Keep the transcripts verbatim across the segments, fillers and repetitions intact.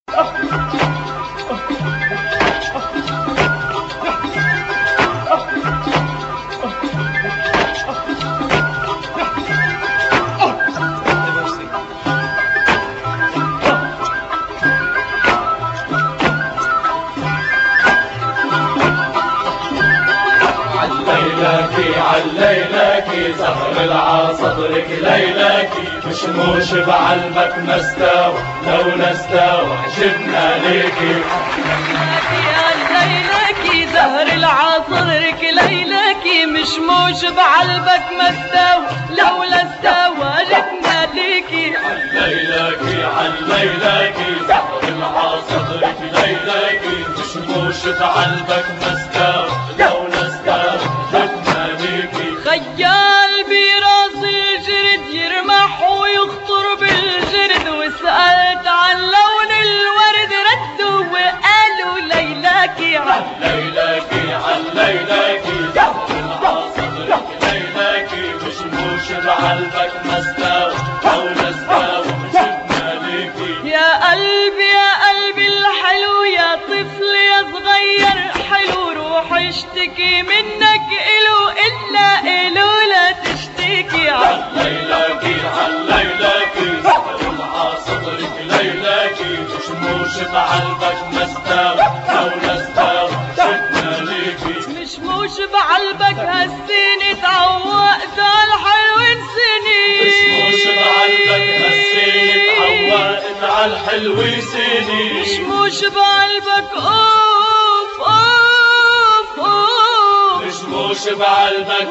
عليلكي زهر العصدرك ليلكي مشموش بعلبك ما استوى لولا استوى عجبنا ليكي. عليلكي زهر العصدرك ليلكي مشموش بعلبك ما استوى لولا استوى عجبنا ليكي. عليلكي عليلكي زهر العصدرك ليلكي مشموش بعلبك ما استوى لولا استوى عجبنا ليكي. خيال براس الجرد يرمح ويخطر بالجرد وسألت عن لون الورد ردوا وقالوا ليلكي. عليلكي عليلكي زهر العصدرك ليلكي مشموش بعلبك ما استوى لولا استوى عجبنا ليكي. يا قلبي يا قلبي الحلو يا طفل يا صغير حلو روح اشتكي منك إلو إلا إلو لا تشتكي. عليلكي عليلكي زهر العصدرك ليلكي مشموش بعلبك ما استوى لولا استوى عجبنا ليكي. مشموش بعلبك هالسنين تعوقت عالحلو سنين. مشموش بعلبك هالسنين تعوقت عالحلو سنين. مشموش بعلبك اوف اوف اوف مشموش بعلبك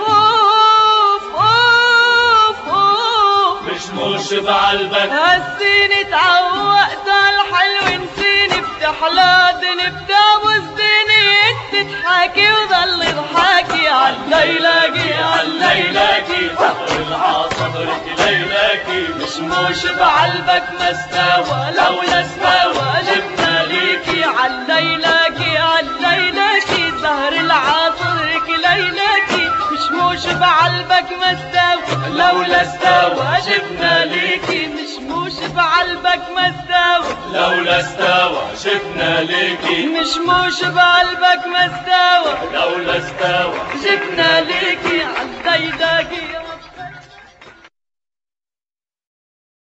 اوف اوف اوف مشموش بعلبك هالسنين تعوقت عالحلو نسيني بتحلى نبدا وزدني انت تحكي وضل يضحكي. عليلكي عليلكي زهر العصدرك ليلكي مشموش بعلبك ما استوى لولا استوى جبنا ليكي. عليلكي عليلكي زهر العصدرك ليلكي مشموش بعلبك ما استوى لولا استوى جبنا ليكي. مشموش بعلبك ما استوى لولا استوى جبنا ليكي. مشموش بعلبك ما استوى لولا استوى جبنا ليكي. عليلكي